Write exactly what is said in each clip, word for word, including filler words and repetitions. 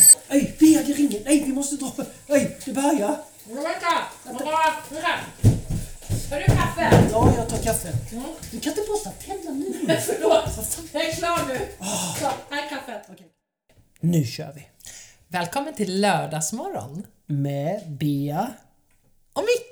Ej, Bea, det ringer. Nej, vi måste dra. Ej, det börjar. Men vänta! Vänta! Har du kaffe? Ja, jag tar kaffe. Mm. Du kan inte borsta tänderna nu. Förlåt, jag är klar nu. Oh. Så, här är kaffet. Okay. Nu kör vi. Välkommen till lördagsmorgon. Med Bea. Och Micke!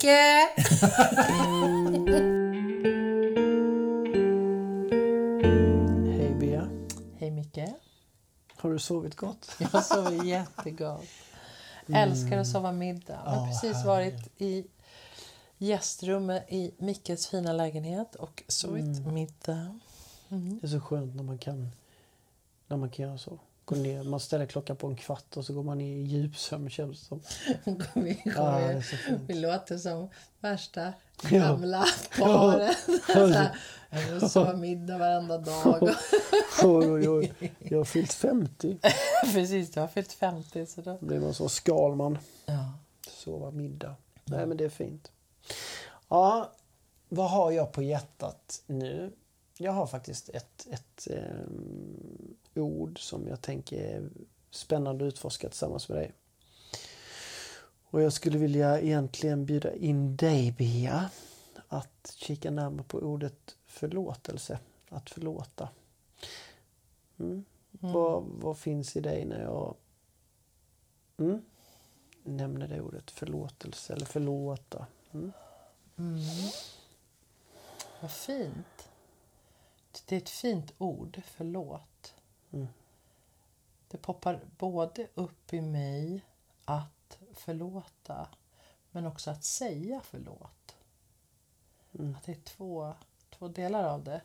Hej Bea. Hej Micke. Har du sovit gott? Jag sover jättegott. Mm. Älskar att sova middag. Jag har oh, precis härligt. varit i gästrummet i Mickes fina lägenhet och sovit mm. middag. Mm. Det är så skönt när man kan när man kan göra så. Gå ner, man ställer klockan på en kvart och så går man ner i djupsömn, känns det som. vi, ja, det vi låter som värsta gamla ja. paret. Ja. Jag sover middag varenda dag. oj, oj, oj. Jag har fyllt femtio. Precis, du har fyllt femtio. Så då... Det var så Skalman. Ja. Sova middag. Nej, mm. men det är fint. Ja, vad har jag på hjärtat nu? Jag har faktiskt ett, ett eh, ord som jag tänker är spännande att utforska tillsammans med dig. Och jag skulle vilja egentligen bjuda in dig, Bea, att kika närmare på ordet förlåtelse. Att förlåta. Mm. Mm. Vad, vad finns i dig när jag mm, nämner det ordet förlåtelse eller förlåta? Mm. Mm. Vad fint. Det är ett fint ord, förlåt. Mm. Det poppar både upp i mig att förlåta, men också att säga förlåt. Mm. Att det är två, två delar av det.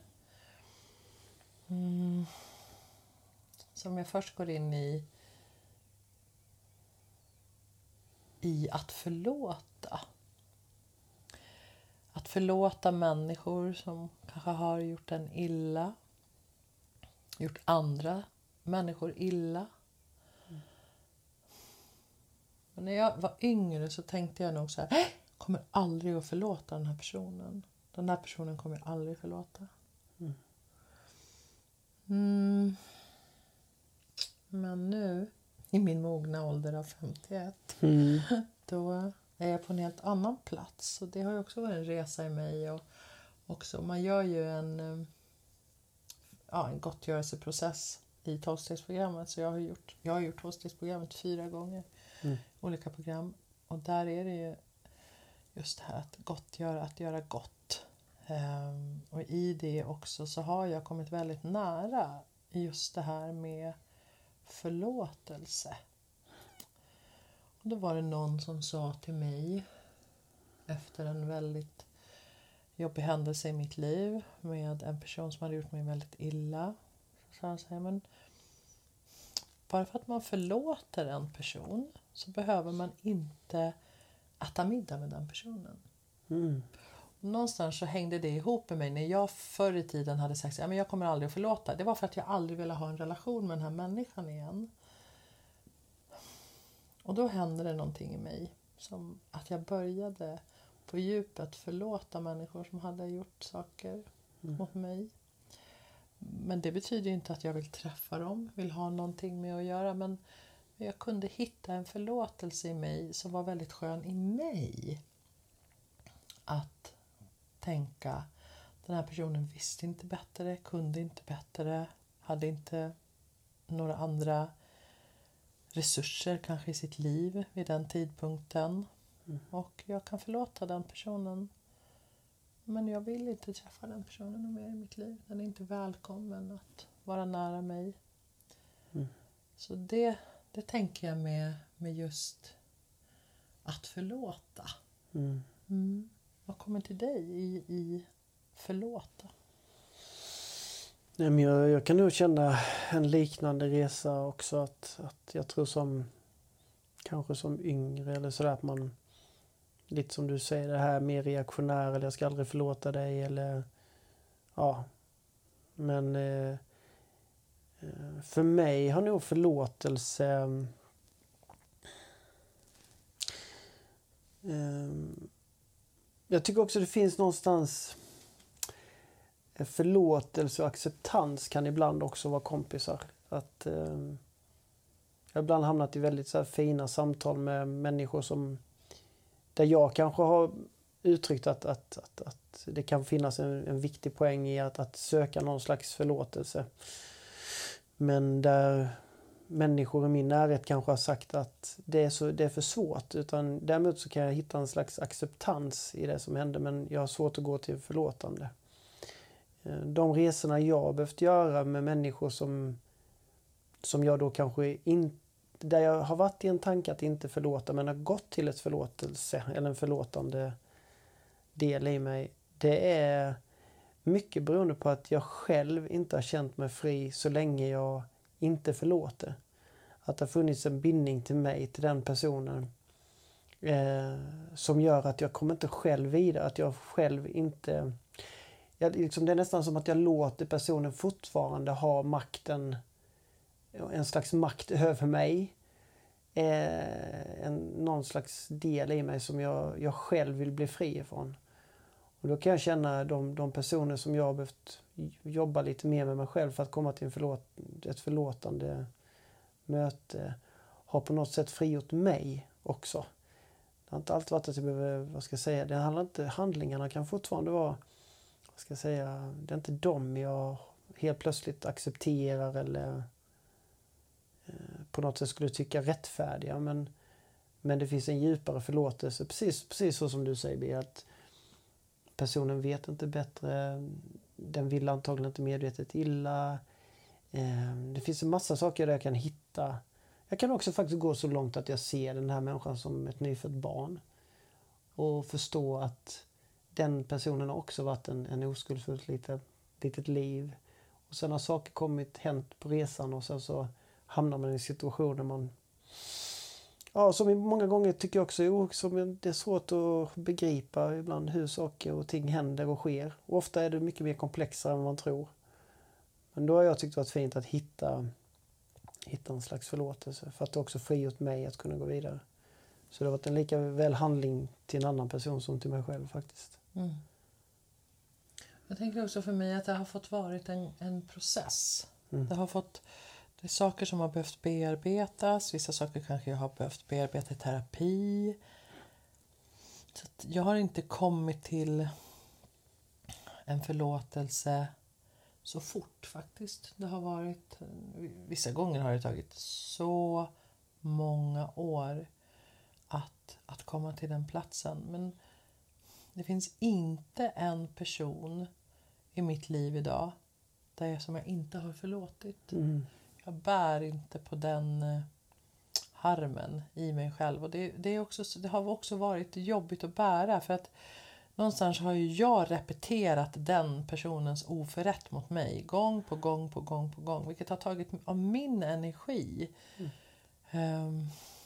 Mm. Så om jag först går in i, i att förlåta. Att förlåta människor som kanske har gjort en illa. Gjort andra människor illa. Mm. Men när jag var yngre så tänkte jag nog så här. Jag kommer aldrig att förlåta den här personen. Den här personen kommer jag aldrig förlåta. Mm. Mm. Men nu, i min mogna ålder av femtioett. Mm. Då är jag på en helt annan plats. Och det har ju också varit en resa i mig. Och också, man gör ju en, ja, en gottgörelseprocess i tolvstegsprogrammet. Så jag har gjort, jag har gjort tolvstegsprogrammet fyra gånger. Mm. Olika program. Och där är det ju just det här att gottgöra, att göra gott. Um, och i det också så har jag kommit väldigt nära just det här med förlåtelse. Och då var det någon som sa till mig efter en väldigt jobbig händelse i mitt liv med en person som hade gjort mig väldigt illa. Så sa han så här, men bara för att man förlåter en person så behöver man inte äta middag med den personen. Mm. Och någonstans så hängde det ihop med mig när jag förr i tiden hade sagt att jag kommer aldrig att förlåta. Det var för att jag aldrig ville ha en relation med den här människan igen. Och då hände det någonting i mig. Som att jag började på djupet förlåta människor som hade gjort saker mm. mot mig. Men det betyder ju inte att jag vill träffa dem. Vill ha någonting med att göra. Men jag kunde hitta en förlåtelse i mig som var väldigt skön i mig. Att tänka, den här personen visste inte bättre. Kunde inte bättre. Hade inte några andra resurser kanske i sitt liv vid den tidpunkten. Mm. Och jag kan förlåta den personen. Men jag vill inte träffa den personen mer i mitt liv. Den är inte välkommen att vara nära mig. Mm. Så det, det tänker jag med, med just att förlåta. Mm. Mm. Vad kommer till dig i, i förlåta? Nej, men jag, jag kan nog känna en liknande resa också. Att, att jag tror som kanske som yngre eller sådär att man lite som du säger det här mer reaktionär eller jag ska aldrig förlåta dig eller ja. Men eh, för mig har nog förlåtelse eh, jag tycker också det finns någonstans förlåtelse och acceptans kan ibland också vara kompisar. Att, eh, Jag har ibland hamnat i väldigt så här fina samtal med människor som där jag kanske har uttryckt att, att, att, att det kan finnas en, en viktig poäng i att, att söka någon slags förlåtelse. Men där människor i min närhet kanske har sagt att det är, så, det är för svårt. Utan däremot så kan jag hitta en slags acceptans i det som hände, men jag har svårt att gå till förlåtande. De resorna jag har behövt göra med människor som, som jag då kanske inte, där jag har varit i en tanke att inte förlåta, men har gått till ett förlåtelse eller en förlåtande del i mig. Det är mycket beroende på att jag själv inte har känt mig fri så länge jag inte förlåter. Att det har funnits en bindning till mig, till den personen. Eh, som gör att jag kommer inte själv vidare. Att jag själv inte... Jag, liksom, det är nästan som att jag låter personen fortfarande ha makten. En slags makt över mig. Eh, en, någon slags del i mig som jag, jag själv vill bli fri ifrån. Och då kan jag känna de, de personer som jag har behövt jobba lite mer med mig själv för att komma till en förlåt, ett förlåtande möte har på något sätt frigjort mig också. Det har inte alltid varit att jag behöver, vad ska jag säga, det handlar inte, handlingarna kan fortfarande vara, vad ska jag säga, det är inte dem jag helt plötsligt accepterar eller eh, på något sätt skulle tycka rättfärdiga, men, men det finns en djupare förlåtelse, precis, precis så som du säger, Bea, att personen vet inte bättre, den vill antagligen inte medvetet illa. Det finns en massa saker där jag kan hitta. Jag kan också faktiskt gå så långt att jag ser den här människan som ett nyfött barn. Och förstå att den personen har också varit en, en oskuldsfull litet, litet liv. Och sen har saker kommit, hänt på resan och sen så hamnar man i situationer man... Ja, som många gånger tycker jag också som det är svårt att begripa ibland hur saker och ting händer och sker. Och ofta är det mycket mer komplexare än man tror. Men då har jag tyckt det varit fint att hitta, hitta en slags förlåtelse. För att det också frigjort mig att kunna gå vidare. Så det har varit en lika väl handling till en annan person som till mig själv faktiskt. Mm. Jag tänker också för mig att det har fått varit en, en process. Mm. Det har fått... Det är saker som har behövt bearbetas. Vissa saker kanske jag har behövt bearbeta i terapi. Så att jag har inte kommit till en förlåtelse så fort faktiskt. Det har varit... Vissa gånger har det tagit så många år att, att komma till den platsen. Men det finns inte en person i mitt liv idag där jag, som jag inte har förlåtit. Mm. Jag bär inte på den harmen i mig själv. Och det, det, är också, det har också varit jobbigt att bära. För att någonstans har ju jag repeterat den personens oförrätt mot mig. Gång på gång på gång på gång. Vilket har tagit av min energi. Mm. Um,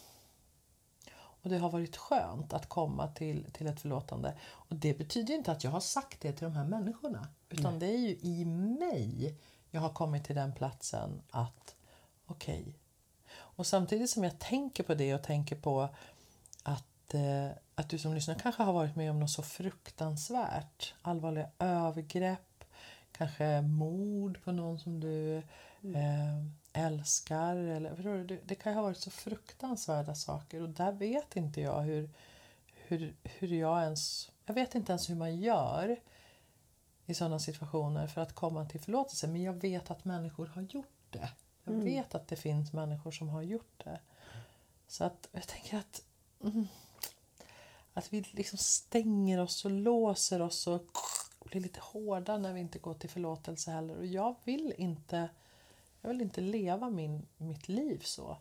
och det har varit skönt att komma till, till ett förlåtande. Och det betyder inte att jag har sagt det till de här människorna. Utan mm. det är ju i mig jag har kommit till den platsen att okej. Okay. Och samtidigt som jag tänker på det och tänker på att, eh, att du som lyssnar kanske har varit med om något så fruktansvärt. Allvarliga övergrepp. Kanske mord på någon som du eh, älskar. Eller, förstår du? Det, det kan ju ha varit så fruktansvärda saker. Och där vet inte jag hur, hur, hur jag ens... Jag vet inte ens hur man gör i sådana situationer för att komma till förlåtelse. Men jag vet att människor har gjort det. Jag mm. vet att det finns människor som har gjort det. Så att jag tänker att... Mm, att vi liksom stänger oss och låser oss och blir lite hårda när vi inte går till förlåtelse heller. Och jag vill inte... Jag vill inte leva min, mitt liv så.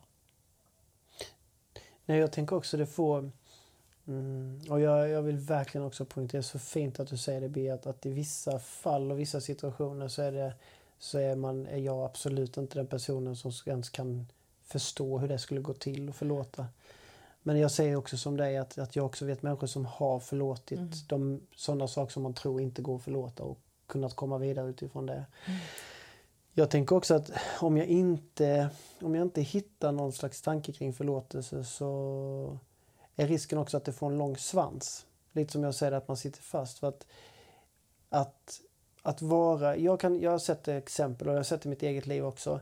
Nej, jag tänker också det får... Mm, och jag, jag vill verkligen också poängtera, så fint att du säger det, Bea, att, att i vissa fall och vissa situationer så är det så är man är jag absolut inte den personen som ens kan förstå hur det skulle gå till och förlåta. Men jag säger också som dig att, att jag också vet människor som har förlåtit mm. de sådana saker som man tror inte går att förlåta och kunnat komma vidare utifrån det. Mm. Jag tänker också att om jag inte om jag inte hittar någon slags tanke kring förlåtelse så är risken också att det får en lång svans. Lite som jag säger, att man sitter fast. För att, att, att vara... Jag, kan, jag har sett exempel och jag har sett i mitt eget liv också.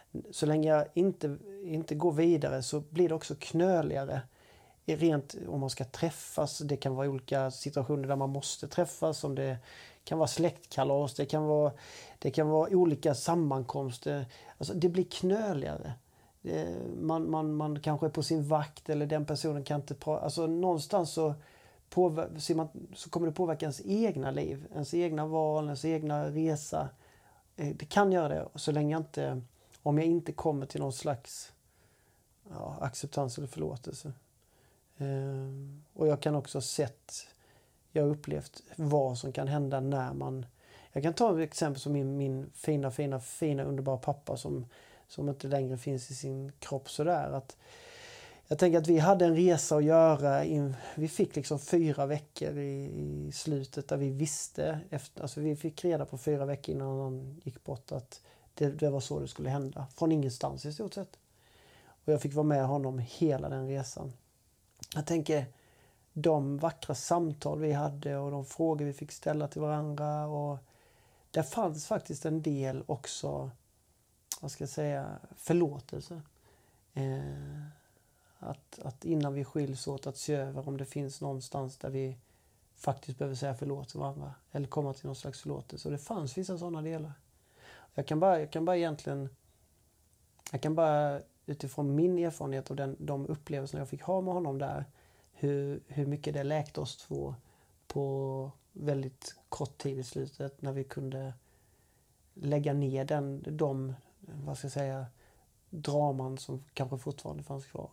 så länge jag inte, inte går vidare så blir det också knöligare. Rent om man ska träffas, det kan vara olika situationer där man måste träffas, om det kan vara släktkalas, det kan vara, det kan vara olika sammankomster. Alltså det blir knöligare. Man, man, man kanske är på sin vakt eller den personen kan inte prata. Alltså någonstans så, påver- man, så kommer det påverka ens egna liv, ens egna val, ens egna resa. Det kan göra det så länge jag inte, om jag inte kommer till någon slags ja, acceptans eller förlåtelse. Uh, och jag kan också sett, jag har upplevt vad som kan hända när man, jag kan ta ett exempel som min, min fina, fina, fina, underbara pappa som, som inte längre finns i sin kropp sådär. Att, jag tänker att vi hade en resa att göra, in, vi fick liksom fyra veckor i, i slutet där vi visste, efter, alltså vi fick reda på fyra veckor innan han gick bort att det, det var så det skulle hända, från ingenstans i stort sett. Och jag fick vara med honom hela den resan. Jag tänker de vackra samtal vi hade och de frågor vi fick ställa till varandra. Och där fanns faktiskt en del också, vad ska jag säga, förlåtelse. Eh, att, att innan vi skiljs åt att se över om det finns någonstans där vi faktiskt behöver säga förlåt till varandra. Eller komma till någon slags förlåtelse. Och det fanns vissa sådana delar. Jag kan bara, jag kan bara egentligen, jag kan bara utifrån min erfarenhet och den, de upplevelser jag fick ha med honom där, hur, hur mycket det läkte oss två på väldigt kort tid i slutet när vi kunde lägga ner den, de, vad ska jag säga, draman som kanske fortfarande fanns kvar.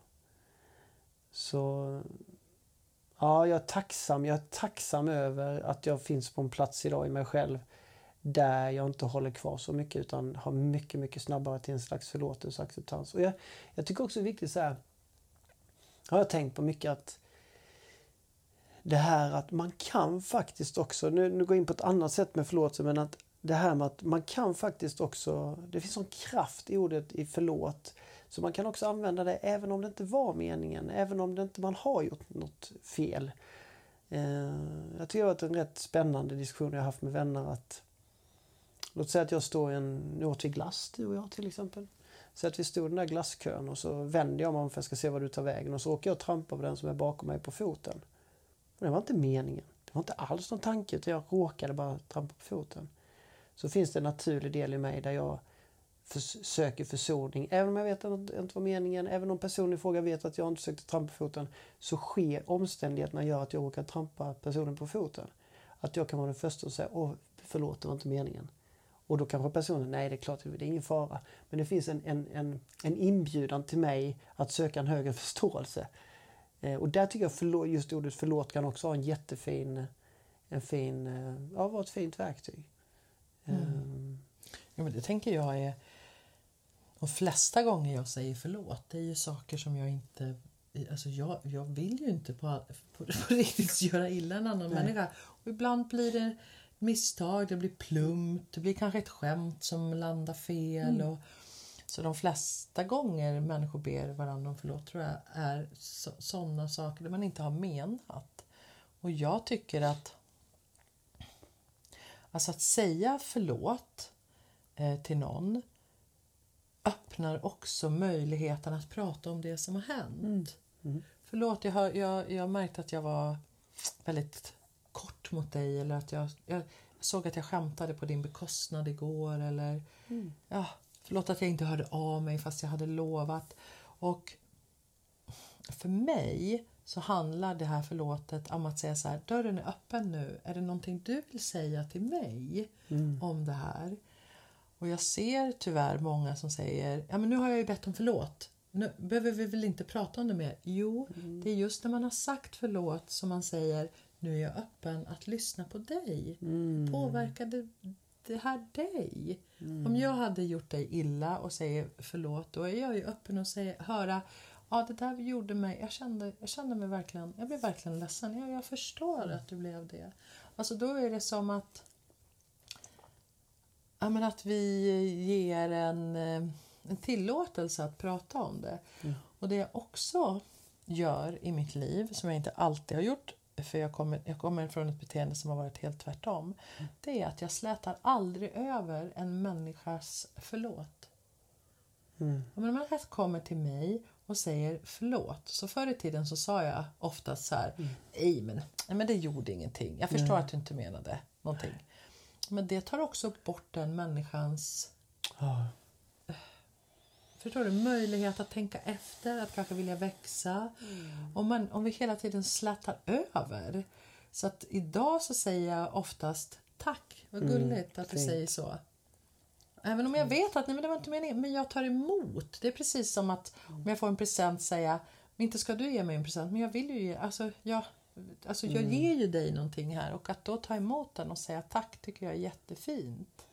Så ja, jag är tacksam, jag är tacksam över att jag finns på en plats idag i mig själv där jag inte håller kvar så mycket utan har mycket, mycket snabbare till en slags förlåtelse och acceptans. Och jag, jag tycker också det är viktigt så här, har jag tänkt på mycket att det här att man kan faktiskt också, nu, nu går jag in på ett annat sätt med förlåtelse, men att det här med att man kan faktiskt också, det finns sån kraft i ordet i förlåt, så man kan också använda det även om det inte var meningen, även om det inte man har gjort något fel. Eh, jag tycker det har varit en rätt spännande diskussion jag har haft med vänner att låt säga att jag står i en, nu åt vi glass, du och jag till exempel. Så att vi stod i den där glasskön och så vänder jag mig om för att jag ska se vad du tar vägen och så åker jag och trampar på den som är bakom mig på foten. Och det var inte meningen. Det var inte alls någon tanke utan jag råkade bara trampa på foten. Så finns det en naturlig del i mig där jag försöker försoning. Även om jag vet att det inte var meningen, även om personen i fråga vet att jag inte försökte trampa på foten, så sker omständigheterna gör att jag råkar trampa personen på foten. Att jag kan vara den första och säga, åh förlåt, det var inte meningen. Och då kanske personen, nej det är klart, det är ingen fara. Men det finns en, en, en, en inbjudan till mig att söka en högre förståelse. Eh, och där tycker jag förlåt, just ordet förlåt kan också ha en jättefin, en fin, ja, vara ett fint verktyg. Mm. Um. Ja, men det tänker jag är, de flesta gånger jag säger förlåt, det är ju saker som jag inte, alltså jag, jag vill ju inte på, på, på riktigt göra illa en annan nej. människa. Och ibland blir det misstag, det blir plumpt, det blir kanske ett skämt som landar fel. Mm. Och, så de flesta gånger människor ber varandra om förlåt tror jag är så, sådana saker där man inte har menat. Och jag tycker att alltså att säga förlåt eh, till någon öppnar också möjligheten att prata om det som har hänt. Mm. Mm. Förlåt, jag har, jag, jag märkte att jag var väldigt kort mot dig eller att jag, jag, jag såg att jag skämtade på din bekostnad igår eller mm. ja, förlåt att jag inte hörde av mig fast jag hade lovat. Och för mig så handlar det här förlåtet om att säga så här, dörren är öppen nu. Är det någonting du vill säga till mig mm. om det här? Och jag ser tyvärr många som säger, ja men nu har jag ju bett om förlåt. Nu behöver vi väl inte prata om det mer? Jo, mm. det är just när man har sagt förlåt som man säger, nu är jag öppen att lyssna på dig. Mm. Påverkade det här dig? Mm. Om jag hade gjort dig illa och säger förlåt, då är jag ju öppen och säger, höra, ja det där gjorde mig, jag kände, jag kände mig verkligen, jag blev verkligen ledsen. Ja, jag förstår mm. att du blev det. Alltså då är det som att, ja men att vi ger en, en tillåtelse att prata om det. Mm. Och det jag också gör i mitt liv, som jag inte alltid har gjort, för jag kommer, jag kommer från ett beteende som har varit helt tvärtom. Mm. Det är att jag slätar aldrig över en människas förlåt. Mm. Ja, men om man kommer till mig och säger förlåt. Så förr i tiden så sa jag ofta så här. Mm. Nej, men, nej men det gjorde ingenting. Jag förstår mm. att du inte menade någonting. Men det tar också bort den människans... Oh. Förstår du? Möjlighet att tänka efter. Att kanske vilja växa. Mm. Om, man, om vi hela tiden slätar över. Så att idag så säger jag oftast tack. Vad gulligt mm, att du fint. Säger så. Även om jag vet att nej, men det var inte meningen. Men jag tar emot. Det är precis som att mm. om jag får en present säga. Men inte ska du ge mig en present. Men jag vill ju ge. Alltså jag, alltså, jag mm. ger ju dig någonting här. Och att då ta emot den och säga tack tycker jag är jättefint.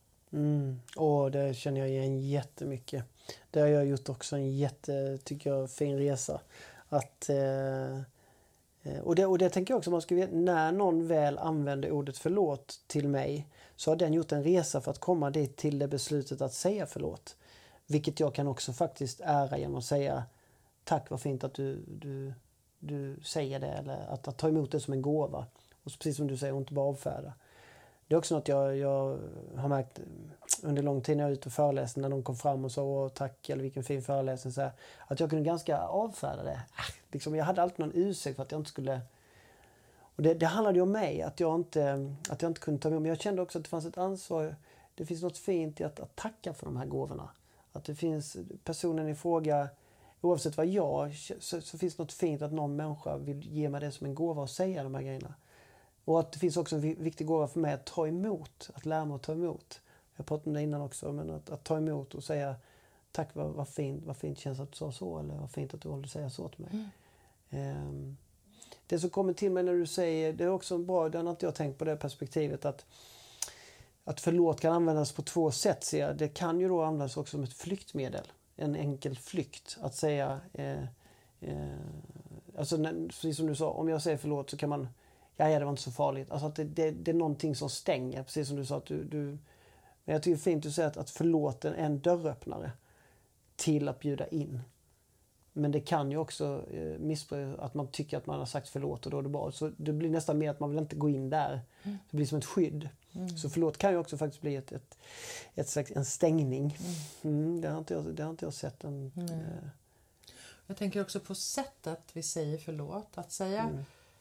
Mm. Och det känner jag igen jättemycket. Det har jag gjort också en jätte, tycker jag, fin resa. Att... Eh, Och det, och det tänker jag också, man ska veta, när någon väl använder ordet förlåt till mig så har den gjort en resa för att komma dit till det beslutet att säga förlåt. Vilket jag kan också faktiskt ära genom att säga tack, vad fint att du, du, du säger det, eller att, att ta emot det som en gåva. Och precis som du säger, inte bara avfärda. Det är också något jag, jag har märkt under lång tid när jag är ute och föreläser, när de kom fram och sa åh, tack eller vilken fin föreläsning, så här, att jag kunde ganska avfärda det. Liksom, jag hade alltid någon ursäkt för att jag inte skulle... Och det, det handlade ju om mig, att jag, inte, att jag inte kunde ta emot. Men jag kände också att det fanns ett ansvar. Det finns något fint i att, att tacka för de här gåvorna. Att det finns personen i fråga, oavsett vad jag, så, så finns det något fint att någon människa vill ge mig det som en gåva och säga de här grejerna. Och att det finns också en viktig gåva för mig att ta emot, att lära mig att ta emot. Jag pratade om det innan också, men att, att ta emot och säga tack, vad, vad, fint, vad fint känns att du sa så, eller vad fint att du håller säga så till mig. Mm. Um, det som kommer till mig när du säger, det är också bra, det har inte jag tänkt på det perspektivet, att, att förlåt kan användas på två sätt. Så jag. Det kan ju då användas också som ett flyktmedel, en enkel flykt. Att säga, eh, eh, alltså när, precis som du sa, om jag säger förlåt så kan man, ja, ja det var inte så farligt. Alltså att det, det, det är någonting som stänger, precis som du sa. Att du, du, men jag tycker det är fint att säga att, att förlåten är en dörröppnare till att bjuda in. Men det kan ju också eh, missbruka att man tycker att man har sagt förlåt och då är det bra. Så det blir nästan mer att man vill inte gå in där. Mm. Det blir som ett skydd. Mm. Så förlåt kan ju också faktiskt bli ett, ett, ett slags, en stängning. Mm. Mm, det, har inte jag, det har inte jag sett. En, mm. eh. Jag tänker också på sättet vi säger förlåt. Att säga mm.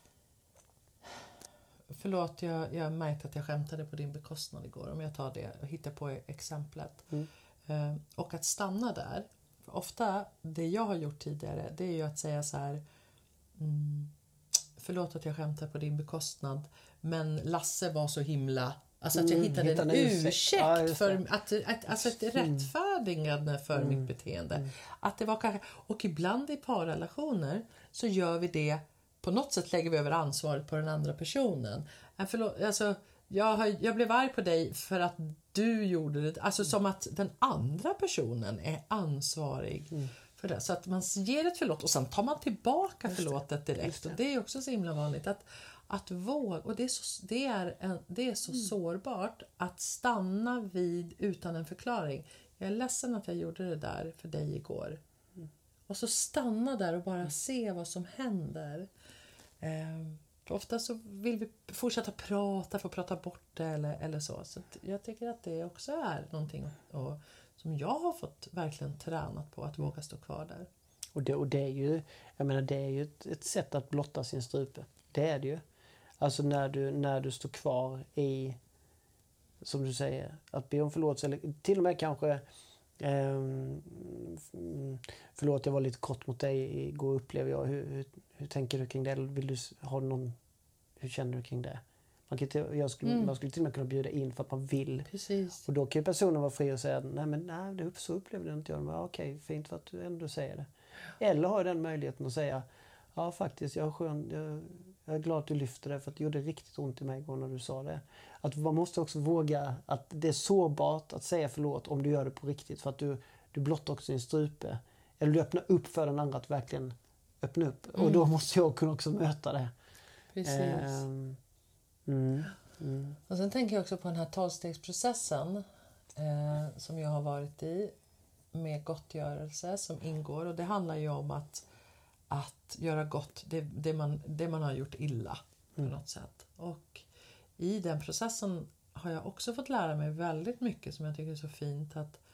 förlåt, jag, jag märkte att jag skämtade på din bekostnad igår. Om jag tar det och hittar på exemplet. Mm. Uh, och att stanna där. För ofta, det jag har gjort tidigare, det är ju att säga så här. Mm, förlåt att jag skämtar på din bekostnad. Men Lasse var så himla... Alltså att jag hittade mm, en ursäkt ja, för att, att, alltså ett rättfärdigande för mm. mitt beteende. Mm. Att det var kanske, och ibland i parrelationer så gör vi det, på något sätt lägger vi över ansvaret på den andra personen. Förlåt, alltså, jag, har, jag blev arg på dig för att du gjorde det. Alltså mm. som att den andra personen är ansvarig mm. för det. Så att man ger ett förlåt och sen tar man tillbaka Just förlåtet direkt. Det. Och det är också så himla vanligt att Att våga, och det är så, det är en, det är så mm. sårbart att stanna vid utan en förklaring. Jag är ledsen att jag gjorde det där för dig igår. Mm. Och så stanna där och bara mm. se vad som händer. Eh, för ofta så vill vi fortsätta prata för att prata bort det eller, eller så. Så jag tycker att det också är någonting och, som jag har fått verkligen tränat på, att våga stå kvar där. Och det, och det är ju, jag menar, det är ju ett, ett sätt att blotta sin strupe. Det är det ju. Alltså när du, när du står kvar i, som du säger, att be om förlåtelse. Eller till och med kanske, eh, förlåt jag var lite kort mot dig igår, upplever jag. Hur, hur, hur tänker du kring det? Eller vill du ha någon, hur känner du kring det? Man, kan till, jag skulle, mm. man skulle till och med kunna bjuda in för att man vill. Precis. Och då kan ju personen vara fri och säga, nej men nej, det, så upplever jag inte jag. Men, okej, fint för att du ändå säger det. Eller har den möjligheten att säga, ja faktiskt, jag är skön, jag, Jag är glad att du lyfter det, för att det gjorde riktigt ont i mig igår när du sa det. Att man måste också våga, att det är sårbart att säga förlåt om du gör det på riktigt. För att du, du blottar också din strupe. Eller du öppnar upp för den andra att verkligen öppna upp. Mm. Och då måste jag kunna också möta det. Precis. Um, mm, mm. Och sen tänker jag också på den här tolvstegsprocessen eh, som jag har varit i. Med gottgörelse som ingår. Och det handlar ju om att att göra gott, det, det, man, det man har gjort illa på mm. något sätt. Och i den processen har jag också fått lära mig väldigt mycket som jag tycker är så fint. Att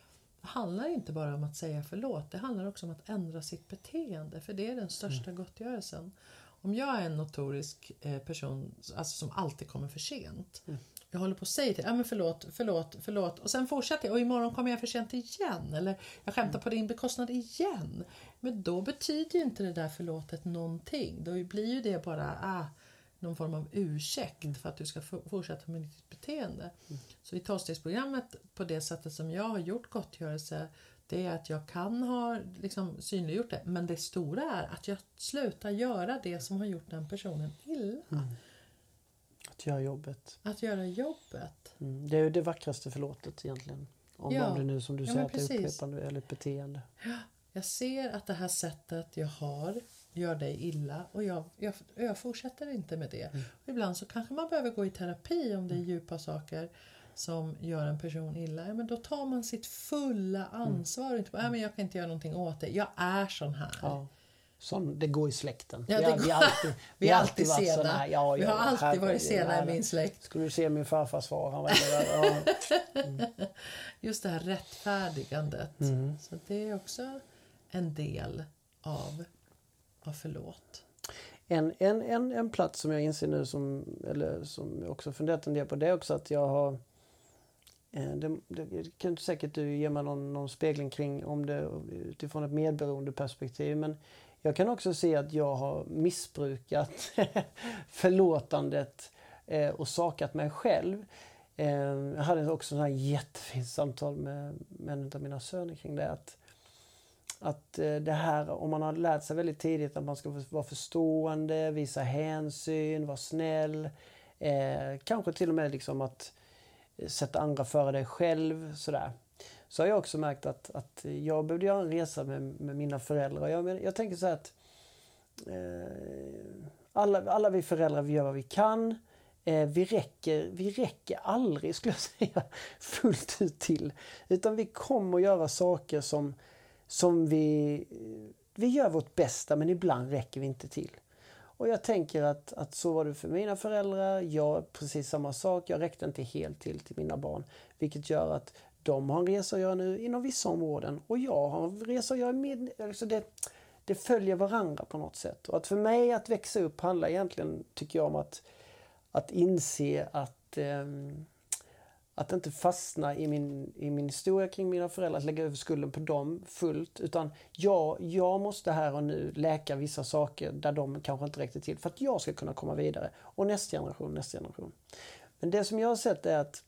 handlar inte bara om att säga förlåt. Det handlar också om att ändra sitt beteende. För det är den största mm. gottgörelsen. Om jag är en notorisk eh, person alltså som alltid kommer för sent. Mm. Jag håller på att säga till, ja men förlåt, förlåt, förlåt. Och sen fortsätter jag och imorgon kommer jag för sent igen. Eller jag skämtar mm. på din bekostnad igen. Men då betyder ju inte det där förlåtet någonting. Då blir ju det bara ah, någon form av ursäkt mm. för att du ska f- fortsätta med ditt beteende. Mm. Så i tolvstegsprogrammet på det sättet som jag har gjort gottgörelse, det är att jag kan ha liksom synliggjort det. Men det stora är att jag slutar göra det som har gjort den personen illa. Mm. Att göra jobbet. Att göra jobbet. Mm. Det är ju det vackraste förlåtet egentligen. Om, ja. om det nu som du ja, säger att det är upprepande eller ett beteende. Ja. Jag ser att det här sättet jag har gör dig illa och jag, jag, jag fortsätter inte med det. Mm. Och ibland så kanske man behöver gå i terapi om det är djupa saker som gör en person illa. Ja, men då tar man sitt fulla ansvar. Mm. Inte bara, ja, men jag kan inte göra någonting åt det. Jag är sån här. Ja. Sån, det går i släkten. Ja, vi, har, går, vi har alltid, vi har alltid varit sena. såna, ja, vi har ja, alltid här, varit sena i min släkt. Skulle du se min farfars far. Han var där, ja. mm. Just det här rättfärdigandet. Mm. Så det är också en del av, av förlåt. En, en, en, en plats som jag inser nu som, eller som jag också funderat en del på, det är också att jag har Det, det kan säkert du ge mig någon, någon spegling kring om det utifrån ett medberoende perspektiv, men jag kan också se att jag har missbrukat förlåtandet eh, och sakat mig själv. Eh, jag hade också ett jättefint samtal med, med en av mina söner kring det, att, att eh, det här, om man har lärt sig väldigt tidigt att man ska vara förstående, visa hänsyn, vara snäll, eh, kanske till och med liksom att sätta andra före dig själv, sådär. Så har jag också märkt att, att jag behövde göra en resa med, med mina föräldrar. Jag, jag tänker så här att eh, alla, alla vi föräldrar, vi gör vad vi kan. Eh, vi, räcker, vi räcker aldrig, skulle jag säga, fullt ut till. Utan vi kommer att göra saker som, som vi, vi gör vårt bästa, men ibland räcker vi inte till. Och jag tänker att, att så var det för mina föräldrar. Jag precis samma sak. Jag räckte inte helt till till mina barn. Vilket gör att de har en resa att göra nu inom vissa områden. Och jag har en resa att göra med. Alltså det, det följer varandra på något sätt. Och att för mig att växa upp handlar egentligen, tycker jag, om att, att inse att... Eh, Att inte fastna i min, i min historia kring mina föräldrar, att lägga över skulden på dem fullt. Utan jag, jag måste här och nu läka vissa saker där de kanske inte räckte till för att jag ska kunna komma vidare. Och nästa generation, nästa generation. Men det som jag har sett är att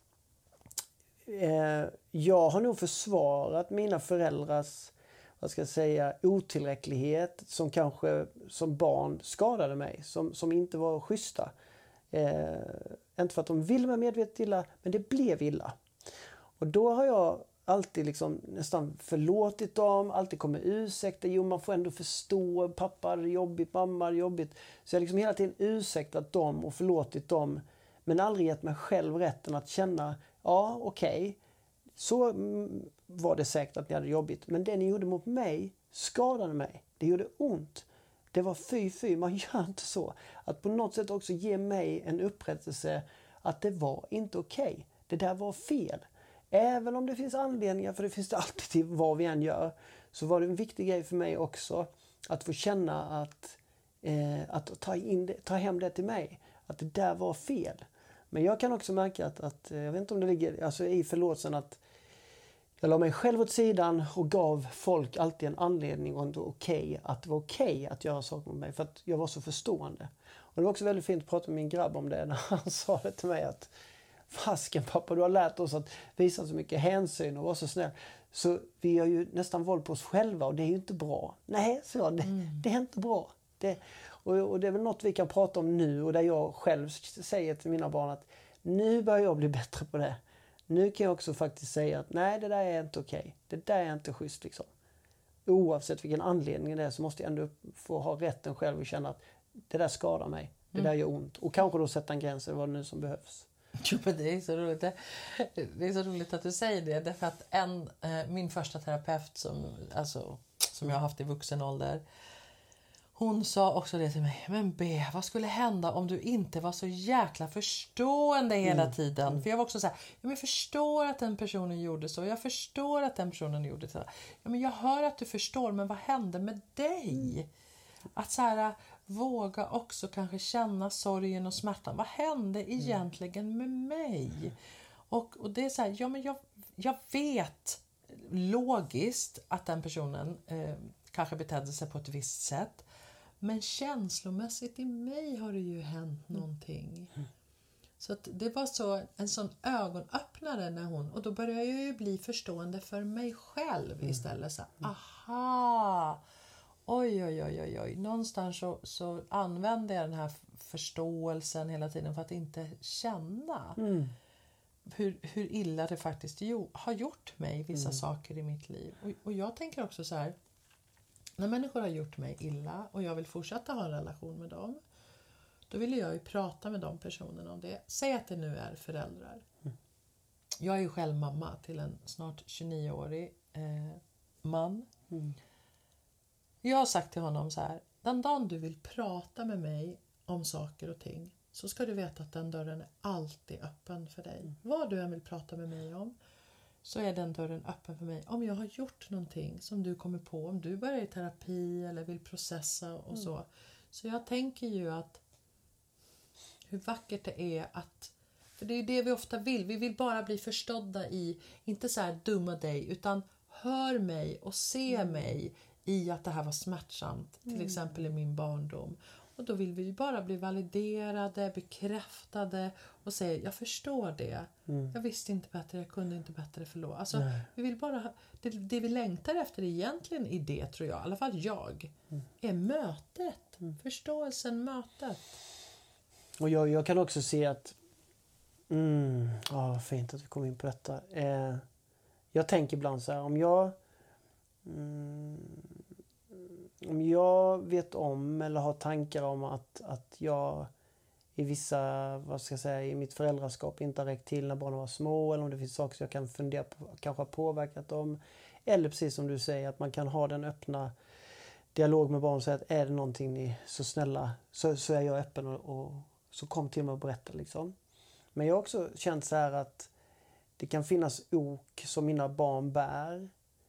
eh, jag har nog försvarat mina föräldrars, vad ska jag säga, otillräcklighet som kanske som barn skadade mig, som, som inte var schyssta. Eh, inte för att de ville mig medvetet illa, men det blev illa. Och då har jag alltid liksom nästan förlåtit dem, alltid kommit ursäkta. Jo, man får ändå förstå, pappa är jobbigt, mamma är jobbigt. Så jag har liksom hela tiden ursäktat dem och förlåtit dem, men aldrig gett mig själv rätten att känna, ja okej, okay, så var det säkert att ni hade jobbigt, men det ni gjorde mot mig skadade mig. Det gjorde ont. Det var fy fy, man gör inte så. Att på något sätt också ge mig en upprättelse att det var inte okej. Okay. Det där var fel. Även om det finns anledningar, för det finns det alltid till vad vi än gör, så var det en viktig grej för mig också att få känna att, eh, att ta, in det, ta hem det till mig. Att det där var fel. Men jag kan också märka att, att jag vet inte om det ligger alltså i förlåtelsen att jag la mig själv åt sidan och gav folk alltid en anledning och en okej att det var okej att göra saker med mig. För att jag var så förstående. Och det var också väldigt fint att prata med min grabb om det när han sa det till mig att fasken pappa, du har lärt oss att visa så mycket hänsyn och vara så snäll. Så vi har ju nästan våld på oss själva och det är ju inte bra. Nej, så jag, det, mm. det är inte bra. Det, och, och det är väl något vi kan prata om nu och där jag själv säger till mina barn att nu börjar jag bli bättre på det. Nu kan jag också faktiskt säga att nej, det där är inte okej. Okay. Det där är inte schysst liksom. Oavsett vilken anledning det är så måste jag ändå få ha rätten själv och känna att det där skadar mig. Det mm. där gör ont. Och kanske då sätta en gräns eller vad det nu som behövs. Jo, men det är så roligt. Det är så roligt att du säger det. Därför att en, min första terapeut som, alltså, som jag har haft i vuxen ålder, hon sa också det till mig. Men B, vad skulle hända om du inte var så jäkla förstående hela mm. tiden? Mm. För jag var också så här, ja, men jag förstår att den personen gjorde så. Jag förstår att den personen gjorde så. Ja, men jag hör att du förstår, men vad hände med dig? Mm. Att så här, våga också kanske känna sorgen och smärtan. Vad hände egentligen mm. med mig? Och, och det är så här, ja men jag, jag vet logiskt att den personen eh, kanske betedde sig på ett visst sätt. Men känslomässigt i mig har det ju hänt mm. någonting. Mm. Så att det var så en sån ögonöppnare när hon... Och då började jag ju bli förstående för mig själv mm. istället. Så, aha! Oj, oj, oj, oj, oj. Någonstans så, så använde jag den här förståelsen hela tiden för att inte känna mm. hur, hur illa det faktiskt jo, har gjort mig vissa mm. saker i mitt liv. Och, och jag tänker också så här, när människor har gjort mig illa och jag vill fortsätta ha en relation med dem, då vill jag ju prata med de personerna om det. Säg att det nu är föräldrar. Mm. Jag är ju själv mamma till en snart tjugonio-årig eh, man. Mm. Jag har sagt till honom så här, den dagen du vill prata med mig om saker och ting, så ska du veta att den dörren är alltid öppen för dig. Mm. Vad du än vill prata med mig om, så är den dörren öppen för mig. Om jag har gjort någonting som du kommer på, om du börjar i terapi eller vill processa och mm. så. Så jag tänker ju att hur vackert det är att, för det är ju det vi ofta vill. Vi vill bara bli förstådda i, inte så här dumma dig, utan hör mig och se mm. mig i att det här var smärtsamt. Till mm. exempel i min barndom. Och då vill vi ju bara bli validerade, bekräftade och säga, jag förstår det. Mm. Jag visste inte bättre, jag kunde inte bättre, förlåt. Alltså, vi vill bara, det, det vi längtar efter egentligen i det, tror jag, i alla fall jag, mm. är mötet. Mm. Förståelsen, mötet. Och jag, jag kan också se att, mm, ja, fint att vi kom in på detta. Eh, jag tänker ibland så här, om jag mm, om jag vet om eller har tankar om att, att jag i vissa, vad ska jag säga, i mitt föräldraskap inte har räckt till när barnen var små, eller om det finns saker som jag kan fundera på, kanske har påverkat dem, eller precis som du säger, att man kan ha den öppna dialog med barn och säga att är det någonting ni så snälla, så, så är jag öppen och, och så kom till mig och berätta liksom. Men jag har också känt så här att det kan finnas ok som mina barn bär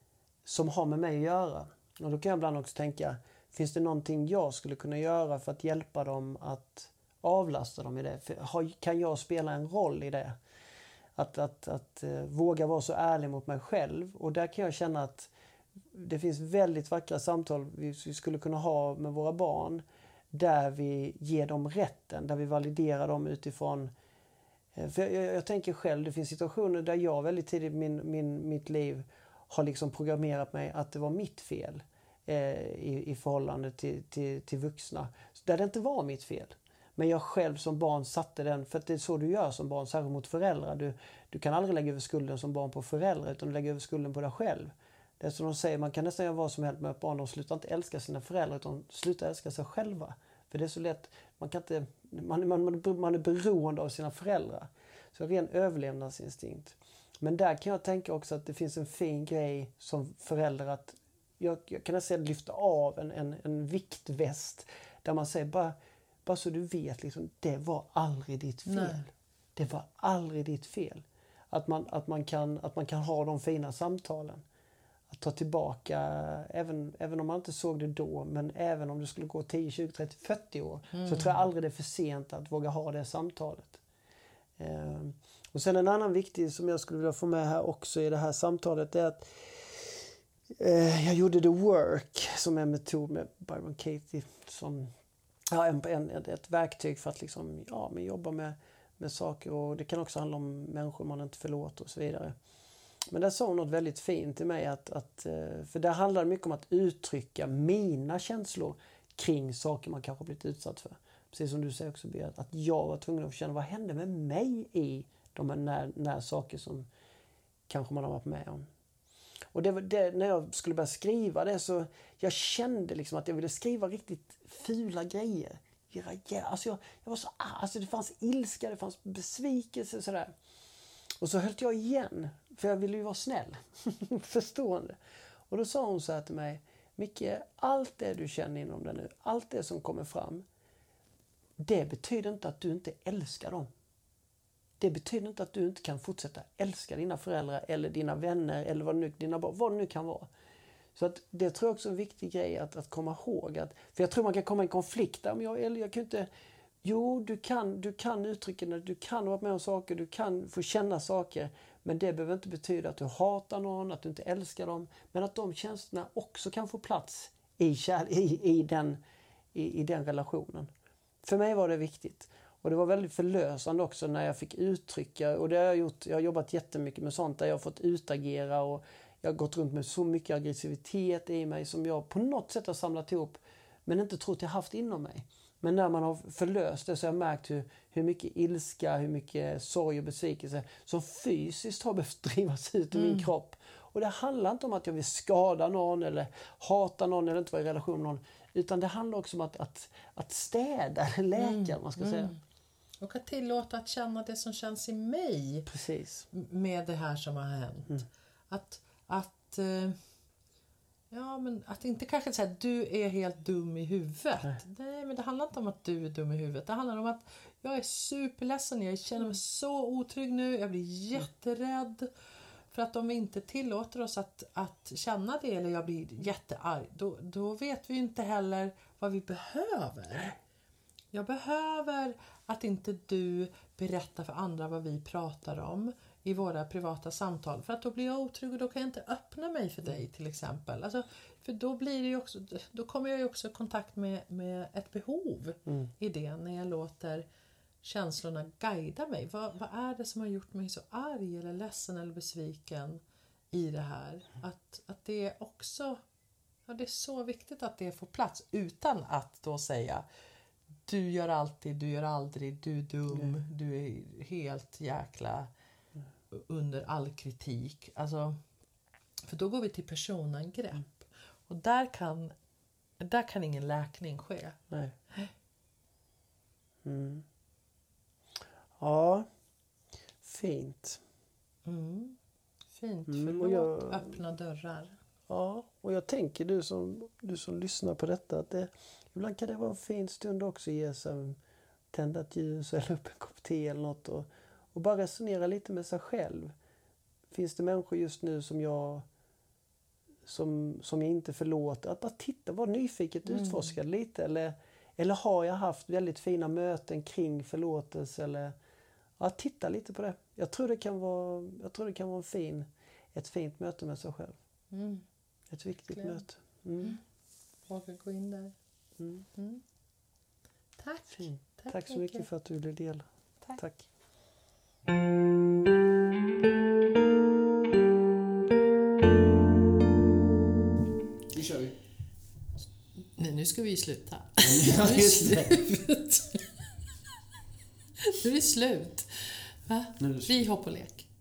som har med mig att göra. Och då kan jag ibland också tänka, finns det någonting jag skulle kunna göra för att hjälpa dem att avlasta dem i det? För, har, kan jag spela en roll i det? Att, att, att uh, våga vara så ärlig mot mig själv. Och där kan jag känna att det finns väldigt vackra samtal vi, vi skulle kunna ha med våra barn. Där vi ger dem rätten, där vi validerar dem utifrån... Uh, för jag, jag, jag tänker själv, det finns situationer där jag väldigt tidigt i min, min, mitt liv har liksom programmerat mig att det var mitt fel eh, i, i förhållande till, till, till vuxna. Så där det inte var mitt fel. Men jag själv som barn satte den, för att det är så du gör som barn, särskilt mot föräldrar. Du, du kan aldrig lägga över skulden som barn på föräldrar, utan du lägger över skulden på dig själv. Det är som de säger, man kan nästan göra vad som helst med att barn, de slutar inte älska sina föräldrar, utan slutar älska sig själva. För det är så lätt, man kan inte, man, man, man är beroende av sina föräldrar. Så ren överlevnadsinstinkt. Men där kan jag tänka också att det finns en fin grej som förälder att jag, jag kan nästan lyfta av en, en, en viktväst där man säger bara, bara så du vet liksom, det var aldrig ditt fel. Nej. Det var aldrig ditt fel. Att man, att man, kan, att man kan ha de fina samtalen. Att ta tillbaka, även, även om man inte såg det då, men även om det skulle gå tio, tjugo, trettio, fyrtio år, mm. så tror jag aldrig det är för sent att våga ha det samtalet. Eh, och sen en annan viktig som jag skulle vilja få med här också i det här samtalet är att eh, jag gjorde The Work som är en metod med Byron Katie som ja, en, en, ett verktyg för att liksom, ja, men jobba med, med saker, och det kan också handla om människor man inte förlåter och så vidare. Men där sa hon något väldigt fint till mig, att, att, för där handlar det mycket om att uttrycka mina känslor kring saker man kanske har blivit utsatt för. Precis som du säger också, Beat, att jag var tvungen att känna vad hände med mig i de här när, när saker som kanske man har varit med om. Och det, det, när jag skulle börja skriva det, så jag kände liksom att jag ville skriva riktigt fula grejer. Ja, alltså jag, jag var så, alltså det fanns ilska, det fanns besvikelse och sådär. Och så höll jag igen, för jag ville ju vara snäll, förstående. Och då sa hon så här till mig, Micke, allt det du känner inom dig nu, allt det som kommer fram, det betyder inte att du inte älskar dem. Det betyder inte att du inte kan fortsätta älska dina föräldrar eller dina vänner eller vad, nu, dina, vad det nu kan vara. Så att det tror jag också är en viktig grej att, att komma ihåg. Att, för jag tror man kan komma i konflikt där. Jag, eller jag kan inte, jo, du kan, du kan uttrycka det, du kan vara med om saker, du kan få känna saker. Men det behöver inte betyda att du hatar någon, att du inte älskar dem. Men att de känslorna också kan få plats i, kär, i, i, den, i, i den relationen. För mig var det viktigt. Och det var väldigt förlösande också när jag fick uttrycka. Och det har jag gjort. Jag har jobbat jättemycket med sånt där jag har fått utagera. Och jag har gått runt med så mycket aggressivitet i mig som jag på något sätt har samlat ihop. Men inte trott jag haft inom mig. Men när man har förlöst det så har jag märkt hur, hur mycket ilska, hur mycket sorg och besvikelse som fysiskt har behövt drivas ut ur mm. min kropp. Och det handlar inte om att jag vill skada någon eller hata någon eller inte vara i relation med någon. Utan det handlar också om att, att, att städa eller läka, mm. man ska säga. Mm. Och att tillåta att känna det som känns i mig. Precis. Med det här som har hänt. Mm. Att, att, ja, men att inte kanske säga att du är helt dum i huvudet. Nej. Nej, men det handlar inte om att du är dum i huvudet. Det handlar om att jag är superledsen. Jag känner mig så otrygg nu. Jag blir jätterädd. För att om vi inte tillåter oss att, att känna det eller jag blir jättearg. Då, då vet vi inte heller vad vi behöver. Jag behöver att inte du berättar för andra vad vi pratar om i våra privata samtal. För att då blir jag otrygg och då kan jag inte öppna mig för dig till exempel. Alltså, för då, blir det ju också, då kommer jag ju också i kontakt med, med ett behov mm. i det när jag låter känslorna guida mig. Vad, vad är det som har gjort mig så arg eller ledsen eller besviken i det här? Att, att det är också, ja, det är så viktigt att det får plats utan att då säga du gör alltid, du gör aldrig, du är dum, mm. du är helt jäkla under all kritik. Alltså, för då går vi till personangrepp. Mm. Och där kan, där kan ingen läkning ske. Nej. Mm. Ja, fint. Mm. Fint, mm, förlåt, jag, öppna dörrar. Ja, och jag tänker du som, du som lyssnar på detta att det, ibland kan det vara en fin stund också att ge sig, tända ett ljus eller upp en kopp te eller något och, och bara resonera lite med sig själv. Finns det människor just nu som jag som, som jag inte förlåter? Att bara titta, vara nyfiket, mm. utforska lite eller, eller har jag haft väldigt fina möten kring förlåtelse eller ja, titta lite på det. Jag tror det kan vara, jag tror det kan vara en fin, ett fint möte med sig själv. Mm. Ett viktigt Verkligen. möte. Mm. Mm. Våga gå in där. Mm. Mm. Tack. Tack. Tack. Tack så mycket för att du ville dela. Tack. Tack. Nu kör vi. Nej, nu ska vi sluta. Ja, nu är det slut. Nu är det slut. Va? Vi hoppar och lek.